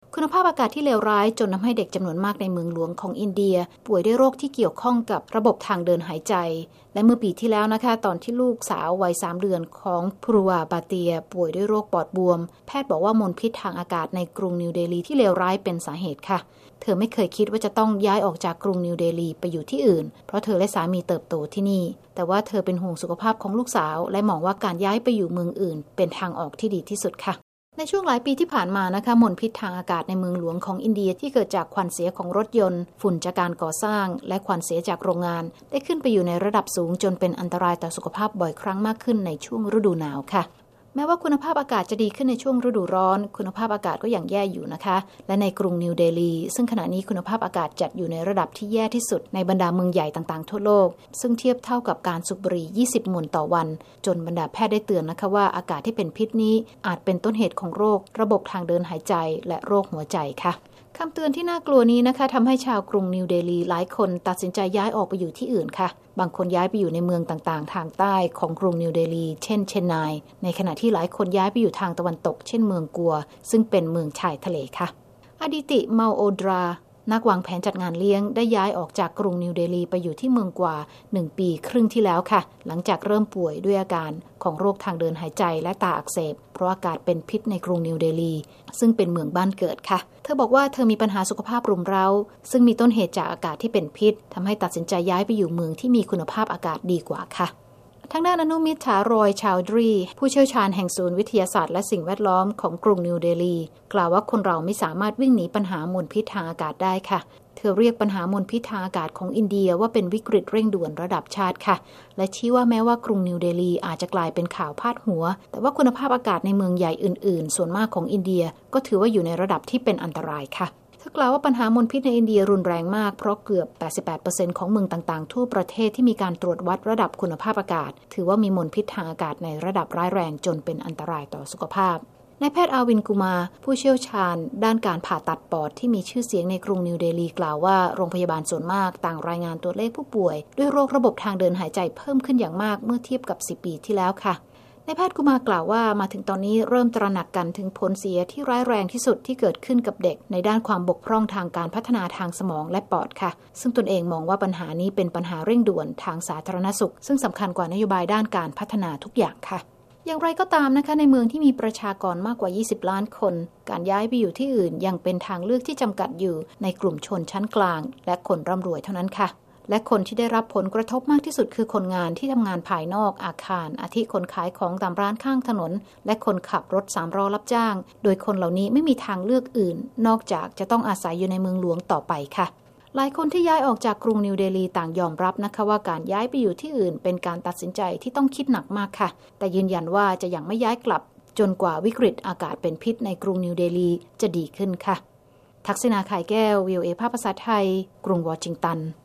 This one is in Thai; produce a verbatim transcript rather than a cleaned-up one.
คุณภาพอากาศที่เลวร้ายจนทำให้เด็กจำนวนมากในเมืองหลวงของอินเดียป่วยด้วยโรคที่เกี่ยวข้องกับระบบทางเดินหายใจและเมื่อปีที่แล้วนะคะตอนที่ลูกสาววัยสามเดือนของพรูวาบาเตียป่วยด้วยโรคปอดบวมแพทย์บอกว่ามลพิษทางอากาศในกรุงนิวเดลีที่เลวร้ายเป็นสาเหตุค่ะเธอไม่เคยคิดว่าจะต้องย้ายออกจากกรุงนิวเดลีไปอยู่ที่อื่นเพราะเธอและสามีเติบโตที่นี่แต่ว่าเธอเป็นห่วงสุขภาพของลูกสาวและมองว่าการย้ายไปอยู่เมืองอื่นเป็นทางออกที่ดีที่สุดค่ะในช่วงหลายปีที่ผ่านมานะคะมลพิษทางอากาศในเมืองหลวงของอินเดียที่เกิดจากควันเสียของรถยนต์ฝุ่นจากการก่อสร้างและควันเสียจากโรงงานได้ขึ้นไปอยู่ในระดับสูงจนเป็นอันตรายต่อสุขภาพบ่อยครั้งมากขึ้นในช่วงฤดูหนาวค่ะแม้ว่าคุณภาพอากาศจะดีขึ้นในช่วงฤดูร้อนคุณภาพอากาศก็ยังแย่อยู่นะคะและในกรุงนิวเดลีซึ่งขณะนี้คุณภาพอากาศจัดอยู่ในระดับที่แย่ที่สุดในบรรดาเมืองใหญ่ต่างๆทั่วโลกซึ่งเทียบเท่ากับการสูบบุหรี่ยี่สิบมวนต่อวันจนบรรดาแพทย์ได้เตือนนะคะว่าอากาศที่เป็นพิษนี้อาจเป็นต้นเหตุของโรคระบบทางเดินหายใจและโรคหัวใจค่ะคำเตือนที่น่ากลัวนี้นะคะทำให้ชาวกรุงนิวเดลีหลายคนตัดสินใจย้ายออกไปอยู่ที่อื่นค่ะบางคนย้ายไปอยู่ในเมืองต่างๆทางใต้ของกรุงนิวเดลีเช่นเชนไนในขณะที่หลายคนย้ายไปอยู่ทางตะวันตกเช่นเมืองกัวซึ่งเป็นเมืองชายทะเลค่ะอดิติเมาโอดรานักวางแผนจัดงานเลี้ยงได้ย้ายออกจากกรุงนิวเดลีไปอยู่ที่เมืองกว่าหนึ่งปีครึ่งที่แล้วค่ะหลังจากเริ่มป่วยด้วยอาการของโรคทางเดินหายใจและตาอักเสบเพราะอากาศเป็นพิษในกรุงนิวเดลีซึ่งเป็นเมืองบ้านเกิดค่ะเธอบอกว่าเธอมีปัญหาสุขภาพรุมเร้าซึ่งมีต้นเหตุจากอากาศที่เป็นพิษทำให้ตัดสินใจย้ายไปอยู่เมืองที่มีคุณภาพอากาศดีกว่าค่ะทางด้านอนุมิตถารอยชาวดรีผู้เชี่ยวชาญแห่งศูนย์วิทยาศาสตร์และสิ่งแวดล้อมของกรุงนิวเดลีกล่าวว่าคนเราไม่สามารถวิ่งหนีปัญหามลพิษทางอากาศได้ค่ะเธอเรียกปัญหามลพิษทางอากาศของอินเดียว่าเป็นวิกฤตเร่งด่วนระดับชาติค่ะและชี้ว่าแม้ว่ากรุงนิวเดลีอาจจะกลายเป็นข่าวพาดหัวแต่ว่าคุณภาพอากาศในเมืองใหญ่อื่นๆส่วนมากของอินเดียก็ถือว่าอยู่ในระดับที่เป็นอันตรายค่ะเธอกล่าวว่าปัญหามลพิษในอินเดียรุนแรงมากเพราะเกือบ แปดสิบแปดเปอร์เซ็นต์ ของเมืองต่างๆทั่วประเทศที่มีการตรวจวัดระดับคุณภาพอากาศถือว่ามีมลพิษทางอากาศในระดับร้ายแรงจนเป็นอันตรายต่อสุขภาพนายแพทย์อาวินกุมาผู้เชี่ยวชาญด้านการผ่าตัดปอดที่มีชื่อเสียงในกรุงนิวเดลีกล่าวว่าโรงพยาบาลส่วนมากต่างรายงานตัวเลขผู้ป่วยด้วยโรคระบบทางเดินหายใจเพิ่มขึ้นอย่างมากเมื่อเทียบกับสิบปีที่แล้วค่ะนายแพทย์กุมากล่าวว่ามาถึงตอนนี้เริ่มตระหนักกันถึงผลเสียที่ร้ายแรงที่สุดที่เกิดขึ้นกับเด็กในด้านความบกพร่องทางการพัฒนาทางสมองและปอดค่ะซึ่งตนเองมองว่าปัญหานี้เป็นปัญหาเร่งด่วนทางสาธารณสุขซึ่งสำคัญกว่านโยบายด้านการพัฒนาทุกอย่างค่ะอย่างไรก็ตามนะคะในเมืองที่มีประชากรมากกว่ายี่สิบล้านคนการย้ายไปอยู่ที่อื่นยังเป็นทางเลือกที่จำกัดอยู่ในกลุ่มชนชั้นกลางและคนร่ำรวยเท่านั้นค่ะและคนที่ได้รับผลกระทบมากที่สุดคือคนงานที่ทำงานภายนอกอาคารอาทิคนขายของตามร้านข้างถนนและคนขับรถสามล้อรับจ้างโดยคนเหล่านี้ไม่มีทางเลือกอื่นนอกจากจะต้องอาศัยอยู่ในเมืองหลวงต่อไปค่ะหลายคนที่ย้ายออกจากกรุงนิวเดลีต่างยอมรับนะคะว่าการย้ายไปอยู่ที่อื่นเป็นการตัดสินใจที่ต้องคิดหนักมากค่ะแต่ยืนยันว่าจะยังไม่ย้ายกลับจนกว่าวิกฤตอากาศเป็นพิษในกรุงนิวเดลีจะดีขึ้นค่ะทักษิณา ข่ายแก้ว วี โอ เอ ภาคภาษาไทยกรุงวอชิงตัน